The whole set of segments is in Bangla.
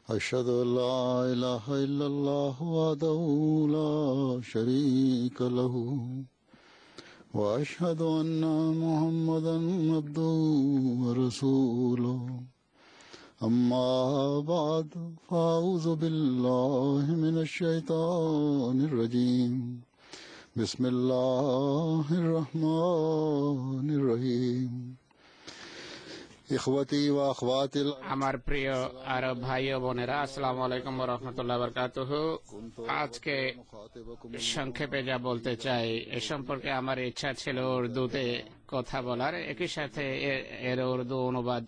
أشهد أن لا إله إلا الله وحده لا شريك له وأشهد أن محمدا عبده ورسوله أما بعد فأعوذ بالله من الشيطان الرجيم بسم الله الرحمن الرحيم إخوتي وأخواتي আমার প্রিয় আরব ভাই ও বোনেরা, আসসালামু আলাইকুম ওয়া রাহমাতুল্লাহি ওয়া বারাকাতুহু। আজকে সংক্ষেপে যা বলতে চাই এ সম্পর্কে আমার ইচ্ছা ছিল উর্দুতে কথা বলার, একই সাথে এর উর্দু অনুবাদ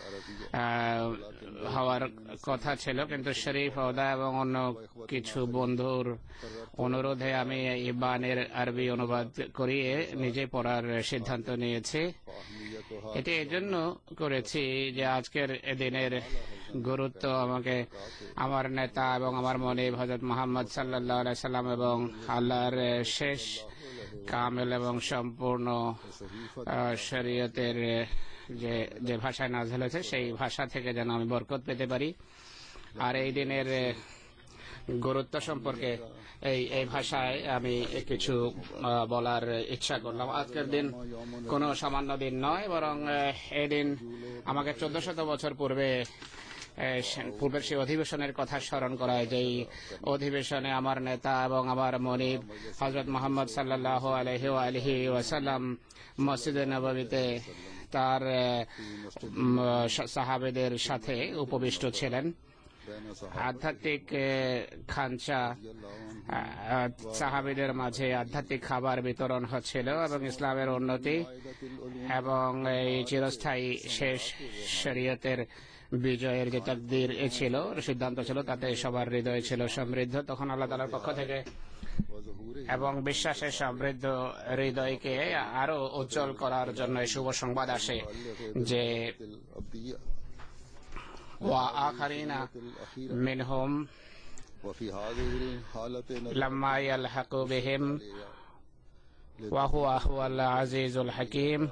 হওয়ার কথা ছিল, কিন্তু শরীফ ওদা এবং অন্য কিছু বন্ধুর অনুরোধে আমি ইবানের আরবি অনুবাদ করিয়ে নিজে পড়ার সিদ্ধান্ত নিয়েছি। এটি এজন্য করেছি যে আজকের দিনের গুরুত্ব আমাকে আমার নেতা এবং আমার মনে হযরত মুহাম্মদ সাল্লাল্লাহু আলাইহি সাল্লাম এবং আল্লাহর শেষ কামেল এবং সম্পূর্ণ শরীয়তের যে ভাষায় নাযিল হয়েছে সেই ভাষা থেকে যেন আমি বরকত পেতে পারি। আর এই দিনের গুরুত্ব সম্পর্কে এই ভাষায় আমি কিছু বলার ইচ্ছা করলাম। আজকের দিন কোনো সামান্য দিন নয়, বরং এই দিন আমাকে 1400 বছর পূর্বের সেই অধিবেশনের কথা স্মরণ করায়, যেই অধিবেশনে আমার নেতা এবং আমার মনিব হযরত মুহাম্মদ সাল্লাল্লাহু আলাইহি ওয়াসাল্লাম মসজিদে নববীতে তার সাহাবেদের সাথে উপবিষ্ট ছিলেন। আধ্যাত্মিক খানচা সাহাবীদের মাঝে আধ্যাত্মিক খাবার বিতরণ হচ্ছিল এবং ইসলামের উন্নতি এবং এই চিরস্থায়ী শেষ শরীয়তের বিজয়ের যে তাকদীর ছিল, সিদ্ধান্ত ছিল, তাতে সবার হৃদয় ছিল সমৃদ্ধ। তখন আল্লাহ তাআলার পক্ষ থেকে এবং বিশ্বাসের সমৃদ্ধ হৃদয়কে আরো উজ্জ্বল করার জন্য শুভ সংবাদ আসে যে وآخرين منهم لما يلحقوا بهم وهو العزيز الحكيم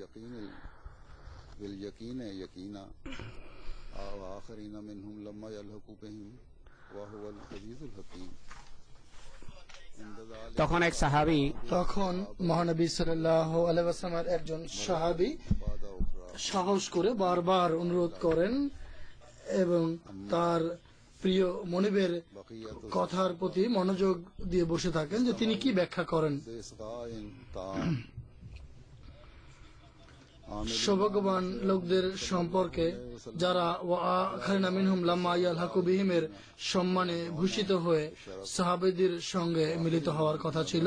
باليقين يقينا وآخرين منهم لما يلحقوا بهم وهو العزيز الحكيم। তখন এক সাহাবী, তখন মহানবী সাল্লাল্লাহু আলাইহি ওয়াসাল্লামের একজন সাহাবী সাহস করে বারবার অনুরোধ করেন এবং তার প্রিয় মনিবের কথার প্রতি মনোযোগ দিয়ে বসে থাকেন যে তিনি কি ব্যাখ্যা করেন। সৌভাগ্যবান লোকদের সম্পর্কে যারা ওয়াখারিনা মিনহুম লাম্মা ইয়ালহাকু বিহিমের সম্মানে ভূষিত হয়ে সাহাবীদের সঙ্গে মিলিত হওয়ার কথা ছিল।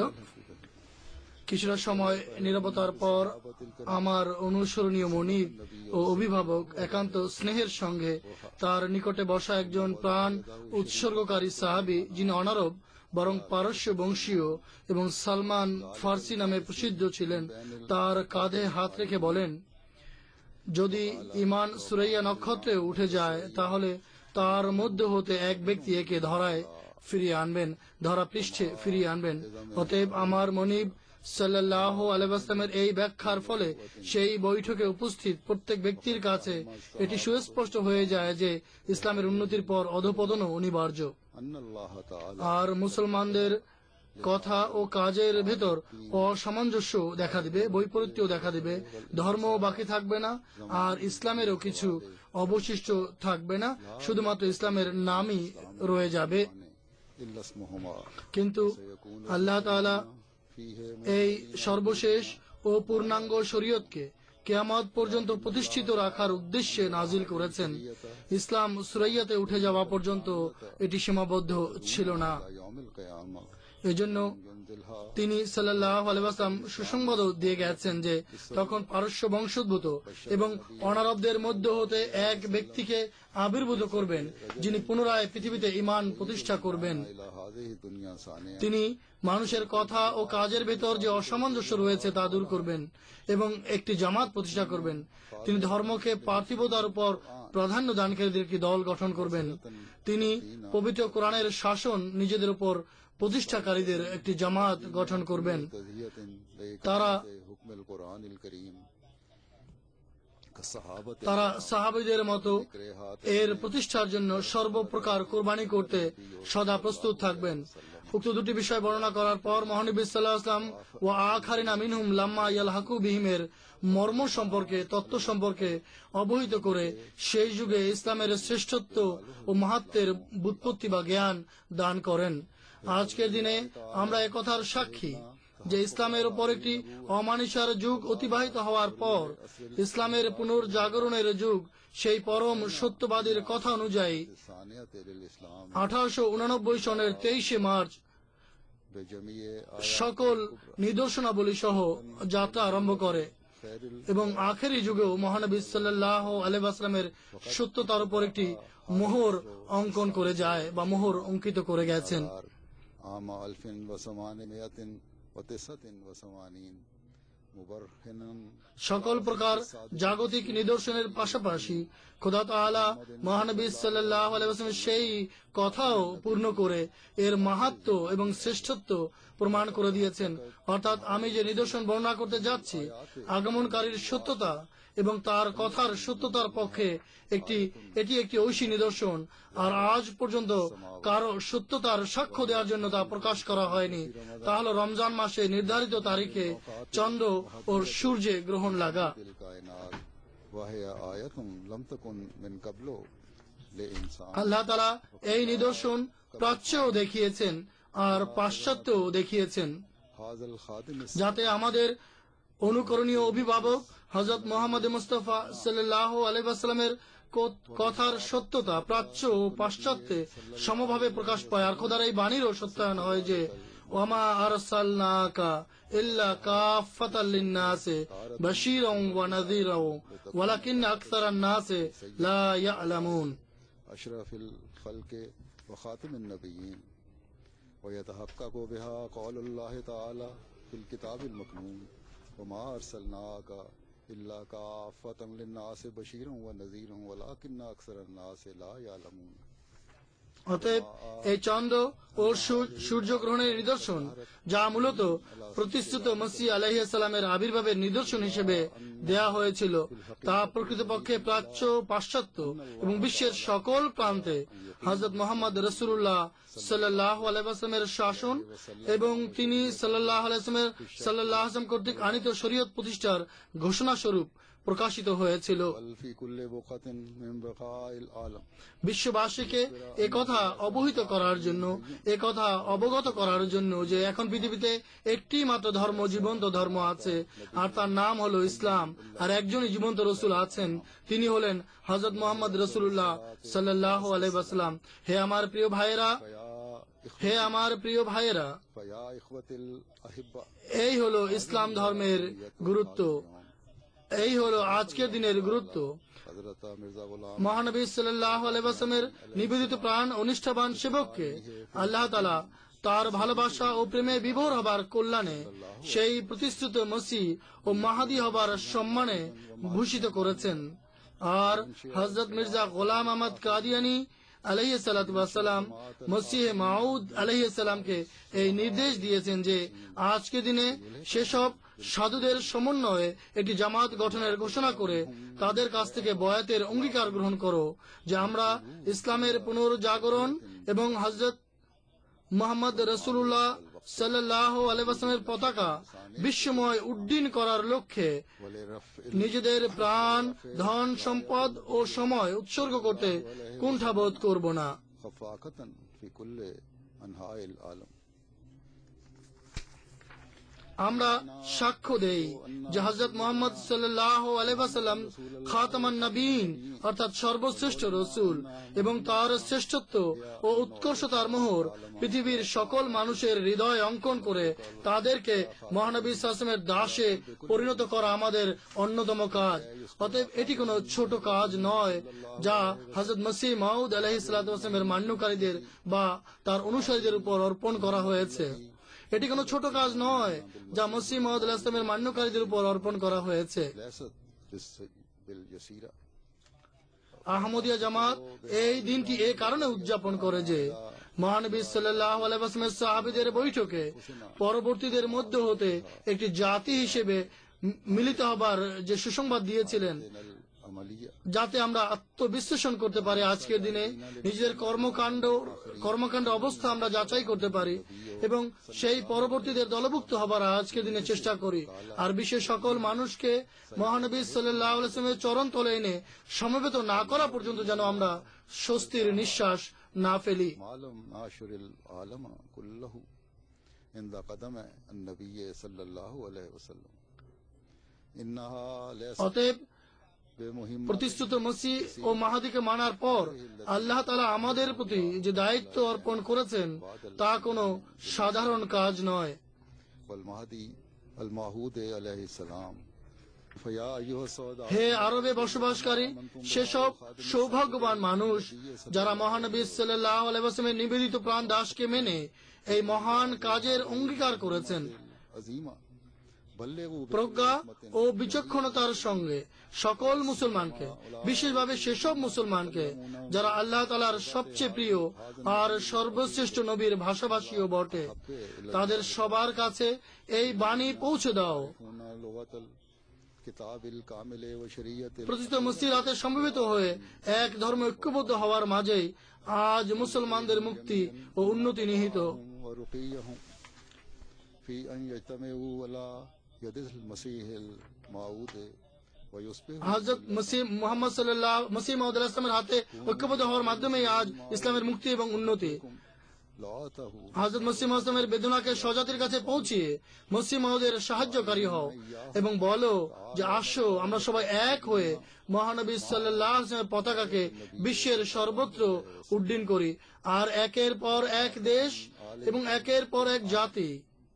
কিছুটা সময় নীরবতার পর আমার অনুসরণীয় মনিব ও অভিভাবক একান্ত স্নেহের সঙ্গে তার নিকটে বসা একজন প্রাণ উৎসর্গকারী সাহাবী, যিনি অনারব বরং পারস্য বংশীয় এবং সালমান ফার্সি নামে প্রসিদ্ধ ছিলেন, তার কাঁধে হাত রেখে বলেন, যদি ঈমান সুরাইয়া নক্ষত্রে উঠে যায় তাহলে তার মধ্য হতে এক ব্যক্তি একে ধরা পৃষ্ঠে ফিরিয়ে আনবেন। অতএব আমার মনিব সাল্লাল্লাহু আলাইহি ওয়াসাল্লামের এই ব্যাখ্যার ফলে সেই বৈঠকে উপস্থিত প্রত্যেক ব্যক্তির কাছে এটি সুস্পষ্ট হয়ে যায় যে ইসলামের উন্নতির পর অধঃপতনও অনিবার্য। আর মুসলমানদের কথা ও কাজের ভেতর অসামঞ্জস্য দেখা দিবে, বৈপরীত্য দেখা দিবে, ধর্ম বাকি থাকবে না, আর ইসলামেরও কিছু অবশিষ্ট থাকবে না, শুধুমাত্র ইসলামের নামই রয়ে যাবে। কিন্তু আল্লাহ তাআলা এই সর্বশেষ ও পূর্ণাঙ্গ শরীয়তকে কিয়ামত পর্যন্ত প্রতিষ্ঠিত রাখার উদ্দেশ্যে নাজিল করেছেন। ইসলাম সুরাইয়াতে উঠে যাওয়া পর্যন্ত এটি সীমাবদ্ধ ছিল না। এজন্য তিনি সাল্লাল্লাহু আলাইহি ওয়াসাল্লাম সুসংবাদ দিয়ে গেছেন যে তখন পারস্য বংশোদ্ভূত এবং অনারবদের মধ্য হতে এক ব্যক্তিকে আবির্ভূত করবেন, যিনি পুনরায় পৃথিবীতে ঈমান প্রতিষ্ঠা করবেন। তিনি মানুষের কথা ও কাজের ভেতর যে অসামঞ্জস্য রয়েছে তা দূর করবেন এবং একটি জামাত প্রতিষ্ঠা করবেন। তিনি ধর্মকে পার্থিবতার উপর প্রাধান্য দানকারীদের একটি দল গঠন করবেন। তিনি পবিত্র কোরআনের শাসন নিজেদের উপর প্রতিষ্ঠাকারীদের একটি জামাত গঠন করবেন। তারা তারা সাহাবীদের মতো এর প্রতিষ্ঠার জন্য সর্বপ্রকার কোরবানি করতে সদা প্রস্তুত থাকবেন। উক্ত দুটি বিষয় বর্ণনা করার পর মহানবী সাল্লাল্লাহু আলাইহি ওয়াসাল্লাম ওয়া আখারিনা মিনহুম লাম্মা ইয়ালহাকু বিহিমের মর্ম সম্পর্কে, তত্ত্ব সম্পর্কে অবহিত করে সেই যুগে ইসলামের শ্রেষ্ঠত্ব ও মাহাত্ম্যের ব্যুৎপত্তি বা জ্ঞান দান করেন। আজকের দিনে আমরা একথার সাক্ষী যে ইসলামের উপর একটি অমানিসার যুগ অতিবাহিত হওয়ার পর ইসলামের পুনর্জাগরণের যুগ সেই পরম সত্যবাদীর কথা অনুযায়ী 1889 সনের 23 মার্চ সকল নিদর্শনাবলী সহ যাত্রা আরম্ভ করে এবং আখেরি যুগেও মহানবী সাল্লাল্লাহু আলাইহি ওয়াসাল্লামের সত্যতার উপর একটি মোহর অঙ্কন করে যায় বা মোহর অঙ্কিত করে গেছেন। সকল প্রকার জাগতিক নিদর্শনের পাশাপাশি খোদা তাআলা মহানবী সাল্লাল্লাহু আলাইহি ওয়াসাল্লামের সেই কথাও পূর্ণ করে এর মাহাত্ম্য এবং শ্রেষ্ঠত্ব প্রমাণ করে দিয়েছেন। অর্থাৎ আমি যে নিদর্শন বর্ণনা করতে যাচ্ছি আগমনকারীর সত্যতা এবং তার কথার সত্যতার পক্ষে এটি একটি ঐশী নিদর্শন, আর আজ পর্যন্ত কারো সত্যতার সাক্ষ্য দেওয়ার জন্য তা প্রকাশ করা হয়নি। তা হলো রমজান মাসে নির্ধারিত তারিখে চন্দ্র ও সূর্যে গ্রহণ লাগা। আল্লাহ তাআলা এই নিদর্শন প্রাচ্যও দেখিয়েছেন আর পাশ্চাত্যও দেখিয়েছেন, যাতে আমাদের অনুকরণীয় অভিভাবক হযরত মুহাম্মদ মুস্তাফা সাল্লাল্লাহু আলাইহি ওয়াসাল্লামের কথার সত্যতা প্রাচ্য ও পাশ্চাত্যে সমভাবে প্রকাশ পায়। আর খোদার এই বাণীরও সত্যায়ন হয় যে ওয়ামা আরসালনাকা ইল্লা কাফাতাল লিন্নাসি বাশীরাও ওয়া নাযীরাও ওয়ালাকিন আকসারান নাসি লা ইয়ালামুন। আশরাফিল খালকি ওয়া খাতিমুন নবিয়্যিন ওয়া ইয়াতাহাক্কাকু বিহা কাউলুল্লাহি তাআলা ফিল কিতাবিল মাকনুন ওয়ামা আরসালনাকা ইল্লা কাফাতান লিন্নাসি বাশীরাও ওয়া নাযীরাও ওয়ালাকিন আকসারান নাসি লা ইয়ালামুন। অতএব এই চন্দ্র ও সূর্যগ্রহণের নিদর্শন, যা মূলত প্রতিশ্রুত মসিহ আলাইহিস সালামের আবির্ভাবের নিদর্শন হিসেবে দেয়া হয়েছিল, তা প্রকৃতপক্ষে প্রাচ্য, পাশ্চাত্য এবং বিশ্বের সকল প্রান্তে হযরত মুহাম্মদ রাসূলুল্লাহ সাল্লাল্লাহু আলাইহি ওয়াসাল্লামের শাসন এবং তিনি সাল্লাল্লাহু আলাইহি ওয়াসাল্লাম কর্তৃক আনিত শরীয়ত প্রতিষ্ঠার ঘোষণা স্বরূপ প্রকাশিত হয়েছিল। বিশ্ববাসীকে একথা অবহিত করার জন্য, একথা অবগত করার জন্য যে এখন পৃথিবীতে একটি মাত্র ধর্ম, জীবন্ত ধর্ম আছে, আর তার নাম হলো ইসলাম, আর একজনই জীবন্ত রসুল আছেন, তিনি হলেন হযরত মুহাম্মদ রাসূলুল্লাহ সাল্লাল্লাহু আলাইহি ওয়াসাল্লাম। হে আমার প্রিয় ভাইয়েরা, হে আমার প্রিয় ভাইয়েরা, এই হলো ইসলাম ধর্মের গুরুত্ব, এই হলো আজকের দিনের গুরুত্ব। মহানবী সাল্লাল্লাহু আলাইহি ওয়াসাল্লামের নিবেদিত প্রাণ ও নিষ্ঠাবান সেবককে আল্লাহ তাআলা তার ভালোবাসা ও প্রেমে বিভোর হবার কল্যাণে সেই প্রতিশ্রুত মসিহ ও মাহদী হবার সম্মানে ভূষিত করেছেন। আর হযরত মির্জা গোলাম আহমদ কাদিয়ানী আলাইহিস সালাতু ওয়াস সালাম মসিহ মাউদ আলাইহিস সালামকে এই নির্দেশ দিয়েছেন যে আজকের দিনে সেসব সাধুদের সমন্বয়ে একটি জামাত গঠনের ঘোষণা করে তাদের কাছ থেকে বয়াতের অঙ্গীকার গ্রহণ করো যে আমরা ইসলামের পুনর্জাগরণ এবং হযরত মুহাম্মদ রাসূলুল্লাহ সাল্লাল্লাহু আলাইহি ওয়াসাল্লামের পতাকা বিশ্বময় উড্ডীন করার লক্ষ্যে নিজেদের প্রাণ, ধন সম্পদ ও সময় উৎসর্গ করতে কুণ্ঠাবোধ করব না। আমরা সাক্ষ্য দেই যে হযরত মুহাম্মদ সাল্লাল্লাহু আলাইহি ওয়াসাল্লাম খাতামান নবীন অর্থাৎ সর্বশ্রেষ্ঠ রাসূল এবং তার শ্রেষ্ঠত্ব ও উৎকর্ষতার মোহর পৃথিবীর সকল মানুষের হৃদয় অঙ্কন করে তাদেরকে মহানবী সাল্লাল্লাহু আলাইহি ওয়াসাল্লামের দাসে পরিণত করা আমাদের অন্যতম কাজ। অতএব এটি কোনো ছোট কাজ নয় যা হযরত মসিহ মাউদ আলাইহিস সালাতু ওয়াস সালামের মান্যকারীদের বা তার অনুসারীদের উপর অর্পণ করা হয়েছে। এটি কোনো ছোট কাজ নয় যা মসিহ মাউদ আলাইহিস সালামের মান্যকারীদের উপর অর্পণ করা হয়েছে। আহমদিয়া জামাত এই দিনটি এই কারণে উদযাপন করে যে মহানবী সাল্লাল্লাহু আলাইহি ওয়াসাল্লামের সাহাবীদের বৈঠকে পরবর্তীদের মধ্য হতে একটি জাতি হিসেবে মিলিত হবার যে সুসংবাদ দিয়েছিলেন, अमलिया যাতে আমরা আত্মবিশ্লেষণ করতে পারি, আজকের দিনে নিজের কর্মকাণ্ড অবস্থা আমরা যাচাই করতে পারি এবং সেই পরবর্তীদের দলভুক্ত হবার আজকের দিনে চেষ্টা করি। আর বিশ্বের সকল মানুষকে মহানবী সাল্লাল্লাহু আলাইহি ওয়াসাল্লামের চরণ তলে এনে সমবেত না করা পর্যন্ত যেন আমরা স্বস্তির নিঃশ্বাস না ফেলি। मालूम नाशुरिल आलम कुल्लहु इंदा कदम नबी सल्लल्लाहु अलैहि वसल्लम इन्नहा लैसा অতএব बेमुहिम প্রতিশ্রুত মসিহ ও মাহাদিকে মানার পর আল্লাহ তাআলা আমাদের প্রতি যে দায়িত্ব অর্পণ করেছেন তা কোনো সাধারণ কাজ নয়। वल महदी अल माहूद अलैहि सलाम फया अय्युहा सौदा হে আরবে বসবাসকারী সেসব সৌভাগ্যবান মানুষ যারা মহানবী সাল্লাল্লাহু আলাইহি ওয়াসাল্লামের নিবেদিত প্রাণ দাসকে মেনে এই মহান কাজের অঙ্গীকার করেছেন। अजीमा बल्लेगु প্রজ্ঞা ও বিচক্ষণতার সঙ্গে সকল মুসলমানকে, বিশেষভাবে সেসব মুসলমানকে যারা আল্লাহ তাআলার সবচেয়ে প্রিয় আর সর্বশ্রেষ্ঠ নবীর ভাষাভাষীও বটে, তাদের সবার কাছে এই বাণী পৌঁছে দাও। लुगतल किताबिल कामिल व शरीयत প্রতিষ্ঠিত মসজিদ রাতে সমবেত হয়ে এক ধর্ম ঐক্যবদ্ধ হওয়ার মাঝেই আজ মুসলমানদের মুক্তি ও উন্নতি নিহিত। व रुकियहुम फी अन यजतमउ अला यदिल मसीहिल माऊद व युस्बिहु হযরত মুহাম্মদ মসিহ মাউদ আলাইহিস সালামের হাতে ঐক্যবদ্ধ হওয়ার মাধ্যমেই আজ ইসলামের মুক্তি এবং উন্নতি। लातहु হযরত মসিহ মাউদের বেদনাকে স্বজাতির কাছে পৌঁছিয়ে মসিহ মাউদের সাহায্যকারী হও এবং বলো যে আসো আমরা সবাই এক হয়ে মহানবী সাল্লাল্লাহু আলাইহি ওয়াসাল্লামের পতাকাকে বিশ্বের সর্বত্র উড্ডীন করি। আর একের পর এক দেশ এবং একের পর এক জাতি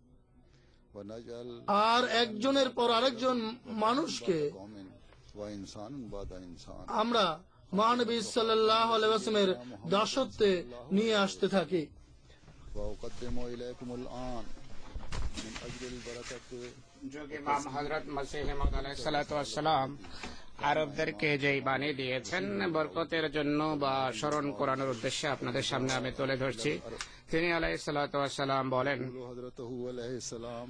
व नजल আর একজনের পর আরেকজন মানুষকে कौमिन व इंसान बाद इंसान আমরা মহানবী সাল্লাল্লাহু আলাইহি ওয়াসাল্লামের দাসত্বে নিয়ে আসতে থাকি। व उक़द्दिमु इलैकुमुल आन मिन अजलिल बरकत যোগী ইমাম হযরত মসিহ মাউদ আলাইহিস সালাতু ওয়াস সালাম আরবদেরকে যেই বাণী দিয়েছেন বরকতের জন্য বা স্মরণ করানোর উদ্দেশ্যে আপনাদের সামনে আমি তুলে ধরছি। তিনি আলাইহিস সালাতু ওয়াস সালাম বলেন, हजरतहु अलैहिस्सलाम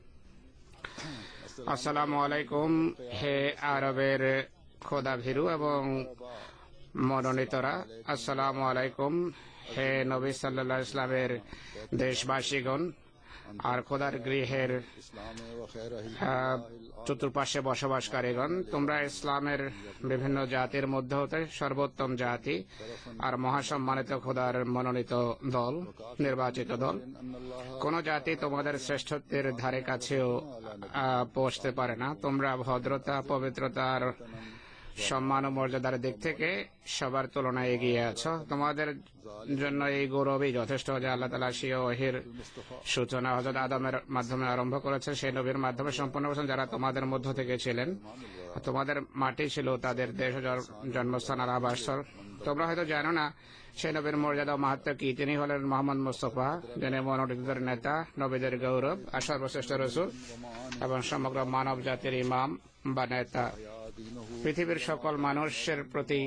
আসসালামু আলাইকুম, হে আরবের খোদা ভীরু এবং মনোনীতরা, আসসালামু আলাইকুম হে নবী সাল্লাল্লাহু আলাইহি ইসলামের দেশবাসীগণ আর খোদার গৃহের इस्लाम व खैर চতুর্পাশে বসবাসকারীগণ, তোমরা ইসলামের বিভিন্ন জাতির মধ্যে হতে সর্বোত্তম জাতি আর মহাসম্মানিত খোদার মনোনীত দল, নির্বাচিত দল। কোন জাতি তোমাদের শ্রেষ্ঠত্বের ধারে কাছেও পৌঁছতে পারে না। তোমরা ভদ্রতা, পবিত্রতা আর সম্মান ও মর্যাদার দিক থেকে সবার তুলনায় এগিয়ে আছো। তোমাদের জন্য এই গৌরবই যথেষ্ট যে আল্লাহ তাআলা স্বীয় ওহীর সূচনা হযরত আদমের মাধ্যমে আরম্ভ করেছেন, সেই নবীর মাধ্যমে সম্পন্ন করেছেন যারা তোমাদের মধ্য থেকে ছিলেন। তোমাদের মাটি ছিল তাদের দেশ ও জন্মস্থান আর আবাসস্থল। তোমরা হয়তো জানো না সেই নবীর মর্যাদা ও মাহাত্ম্য কি। তিনি হলেন মোহাম্মদ মুস্তাফা, যিনি মনোনীতদের নেতা, নবীদের গৌরব আর সর্বশ্রেষ্ঠ রাসূল এবং সমগ্র মানব জাতির ইমাম বা নেতা। পৃথিবীর সকল মানুষের প্রতি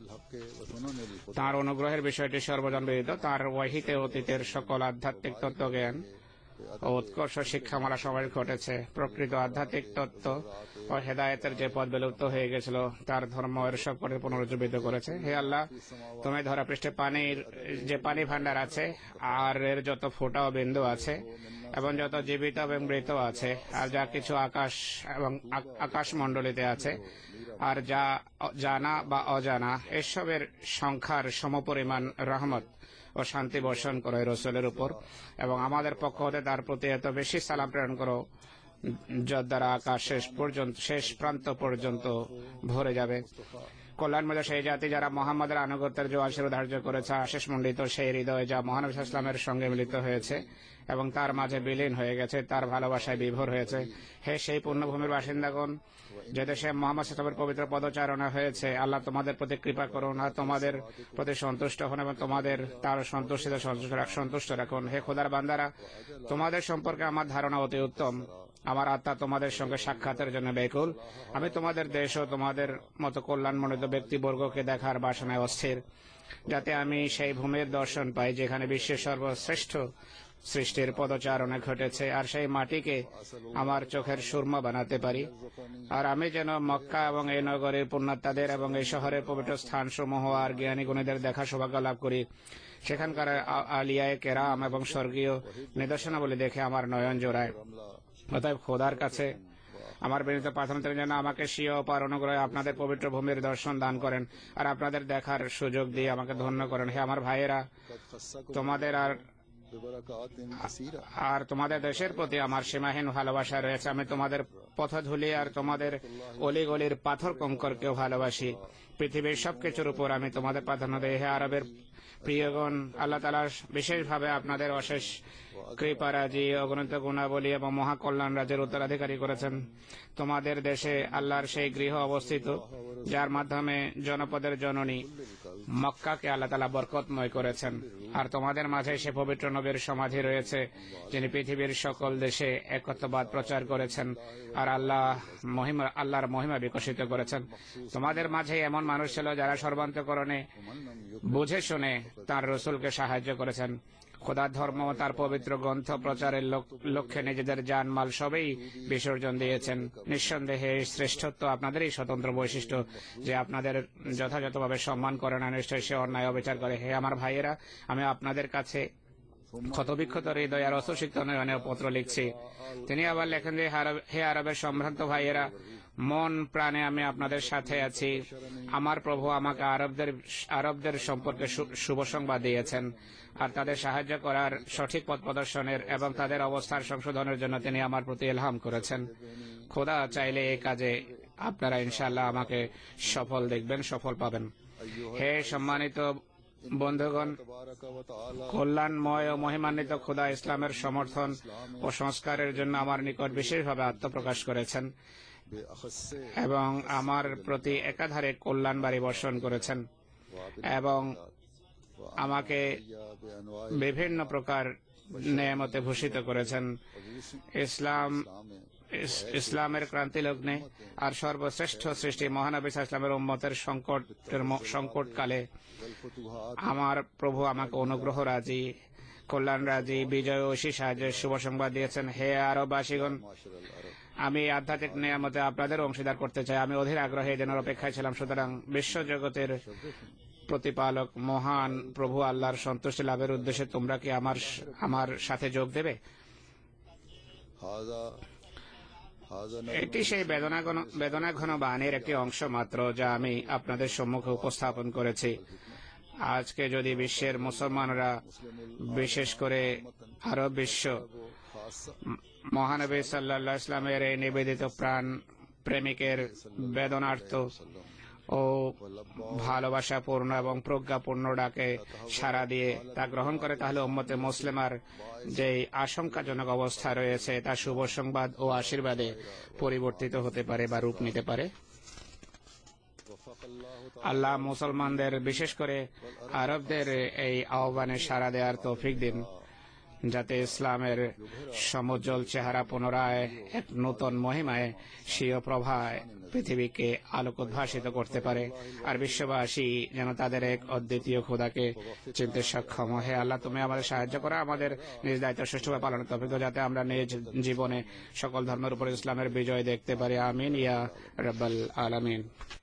তাঁর অনুগ্রহের বিষয়টি সর্বজন বিদিত। তাঁর ওয়াহিতে অতীতের সকল আধ্যাত্মিক তত্ত্বজ্ঞান ও উৎকর্ষ শিক্ষামালা সবাই ঘটেছে। প্রকৃত আধ্যাত্মিক তত্ত্ব ও হেদায়েতের যে পথ বিলুপ্ত হয়ে গেছিল তার ধর্ম এর সকলে পুনরুজ্জীবিত করেছে। হে আল্লাহ, তুমি ধরা পৃষ্ঠে পানির যে পানি ভান্ডার আছে আর এর যত ফোঁটা ও বিন্দু আছে এবং যত জীবিত এবং মৃত আছে আর যা কিছু আকাশ এবং আকাশমণ্ডলীতে আছে আর যা জানা বা অজানা, এসবের সংখ্যার সমপরিমাণ রহমত ও শান্তি বর্ষণ করো রাসূলের উপর এবং আমাদের পক্ষ হতে তার প্রতি এত বেশি সালাম প্রেরণ করো যার দ্বারা আকাশ শেষ প্রান্ত পর্যন্ত ভরে যাবে। কল্যাণময় সেই জাতি যারা মোহাম্মদের আনুগত্যের জোয়ার শিরো ধার্য করেছে, আশিস মণ্ডিত সেই হৃদয় যা মহানবী সাল্লাল্লাহু আলাইহি ওয়াসাল্লামের সঙ্গে মিলিত হয়েছে এবং তার মাঝে বিলীন হয়ে গেছে, তার ভালোবাসায় বিভোর হয়েছে। হে সেই পুণ্যভূমির বাসিন্দাগণ যে দেশে মোহাম্মদ সাল্লাল্লাহু আলাইহি ওয়াসাল্লামের পবিত্র পদচারণা হয়েছে, আল্লাহ তোমাদের প্রতি কৃপা করুন আর তোমাদের প্রতি সন্তুষ্ট হন এবং তোমাদের তার সন্তুষ্টিতে সন্তুষ্ট রাখুন। হে খোদার বান্দারা, তোমাদের সম্পর্কে আমার ধারণা অতি উত্তম। আমার আত্মা তোমাদের সঙ্গে সাক্ষাতের জন্য ব্যাকুল। আমি তোমাদের দেশ ও তোমাদের মতো কল্যাণমণ্ডিত ব্যক্তিবর্গকে দেখার বাসনায় অস্থির, যাতে আমি সেই ভূমির দর্শন পাই যেখানে বিশ্বের সর্বশ্রেষ্ঠ সৃষ্টির পদচারণে ঘটেছে, আর সেই মাটিকে আমার চোখের সুরমা বানাতে পারি। আর আমি যেন মক্কা এবং এই নগরের পুণ্যাত্মাদের এবং এই শহরের পবিত্র স্থানসমূহ আর জ্ঞানী গুণীদের দেখা সৌভাগ্য লাভ করি। সেখানকার আলিয়ায়ে কেরাম এবং স্বর্গীয় নিদর্শনাবলী দেখে আমার নয়ন জোড়ায়। অতএব খোদার কাছে আমার বিনীত প্রার্থনা, তিনি যেন আমাকে স্বীয় অপার অনুগ্রহে আপনাদের পবিত্র ভূমির দর্শন দান করেন আর আপনাদের দেখার সুযোগ দিয়ে আমাকে ধন্য করেন। হে আমার ভাইয়েরা, তোমাদের আর তোমাদের দেশের প্রতি আমার সীমাহীন ভালোবাসা রয়েছে। আমি তোমাদের পথধূলি আর তোমাদের অলিগলির পাথর কঙ্করকেও ভালোবাসি। পৃথিবীর সবকিছুর উপর আমি তোমাদের প্রাধান্য দিই। হে আরবের প্রিয়গণ, আল্লাহ তাআলা বিশেষভাবে আপনাদের অশেষ কৃপারাজি, অগণিত গুণাবলী এবং মহাকল্যাণ রাজ্যের উত্তরাধিকারী করেছেন। তোমাদের দেশে আল্লাহর সেই গৃহ অবস্থিত যার মাধ্যমে জনপদের জননী মক্কাকে আল্লাহ তাআলা বরকতময় করেছেন। আর তোমাদের মাঝে সে পবিত্র নবীর সমাধি রয়েছে যিনি পৃথিবীর সকল দেশে একত্ববাদ প্রচার করেছেন আর আল্লাহর মহিমা বিকশিত করেছেন। তোমাদের মাঝে এমন মানুষ ছিল যারা সর্বান্তকরণে বুঝে শুনে তার রসুলকে সাহায্য করেছেন। খোদার ধর্ম ও তার পবিত্র গ্রন্থ প্রচারের লক্ষ্যে নিজেদের জানমাল সবই বিসর্জন দিয়েছেন। নিঃসন্দেহে শ্রেষ্ঠত্ব আপনাদেরই স্বতন্ত্র বৈশিষ্ট্য, যে আপনাদের যথাযথভাবে সম্মান করে না, নিশ্চয়ই সে অন্যায় অবিচার করে। হে আমার ভাইয়েরা, আমি আপনাদের কাছে ক্ষতবিক্ষত হৃদয় আর অসুসিক্ত নয়নে পত্র লিখছি। তিনি আবার লেখেন যে, হে আরবের সম্ভ্রান্ত ভাইয়েরা, মন প্রাণে আমি আপনাদের সাথে আছি। আমার প্রভু আমাকে আরবদের সম্পর্কে শুভ সংবাদ দিয়েছেন আর তাদের সাহায্য করার, সঠিক পথ প্রদর্শনের এবং তাদের অবস্থার সংশোধনের জন্য তিনি আমার প্রতি ইলহাম করেছেন। খোদা চাইলে এই কাজে আপনারা ইনশাআল্লাহ আমাকে সফল দেখবেন, সফল পাবেন। হে সম্মানিত বন্ধুগণ, কল্যাণময় ও মহিমান্বিত খোদা ইসলামের সমর্থন ও সংস্কারের জন্য আমার নিকট বিশেষভাবে আত্মপ্রকাশ করেছেন এবং আমার প্রতি একাধারে কল্যাণবাড়ি বর্ষণ করেছেন এবং আমাকে বিভিন্ন প্রকার নেয়ামতে ভূষিত করেছেন। ইসলামের ক্রান্তি লগ্নে আর সর্বশ্রেষ্ঠ সৃষ্টি মহানবী ইসলামের উম্মতের সংকটকালে আমার প্রভু আমাকে অনুগ্রহ রাজি, কল্যাণ রাজি, বিজয় ও সাহায্যের শুভ সংবাদ দিয়েছেন। হে আরববাসীগণ, আমি আধ্যাত্মিক নিয়ামতে আপনাদের অংশীদার করতে চাই। আমি অধীর আগ্রহে এদিনের অপেক্ষায় ছিলাম। সুতরাং বিশ্বজগতের প্রতিপালক মহান প্রভু আল্লাহর সন্তুষ্টি লাভের উদ্দেশ্যে তোমরা কি আমার সাথে যোগ দেবে? এটি সেই বেদনাঘন বাণীর একটি অংশ মাত্র যা আমি আপনাদের সম্মুখে উপস্থাপন করেছি। আজকে যদি বিশ্বের মুসলমানরা, বিশেষ করে আরব বিশ্ব, মহানবী সাল্লাল্লাহু আলাইহি ওয়াসাল্লামের এই নিবেদিত প্রাণ প্রেমিকের বেদনার্ত ও ভালোবাসাপূর্ণ এবং প্রজ্ঞাপূর্ণ ডাকে সাড়া দিয়ে তা গ্রহণ করে, তাহলে উম্মতে মুসলিমার যে আশঙ্কাজনক অবস্থা রয়েছে তা শুভ সংবাদ ও আশীর্বাদে পরিবর্তিত হতে পারে বা রূপ নিতে পারে। আল্লাহ মুসলমানদের, বিশেষ করে আরবদের এই আহ্বানে সাড়া দেওয়ার তৌফিক দিন, যাতে ইসলামের সমুজ্জ্বল চেহারা পুনরায় এক নতুন মহিমায়, স্বীয় প্রভায় পৃথিবীকে আলোকোদ্ভাসিত করতে পারে আর বিশ্ববাসী যেন তাদের এক অদ্বিতীয় খোদাকে চিনতে সক্ষম। হে আল্লাহ, তুমি আমাদের সাহায্য করো, আমাদের নিজ দায়িত্ব সুষ্ঠুভাবে পালনের তৌফিক দাও, যাতে আমরা নিজ জীবনে সকল ধর্মের উপর ইসলামের বিজয় দেখতে পারি। আমিন ইয়া রাব্বাল আলামিন।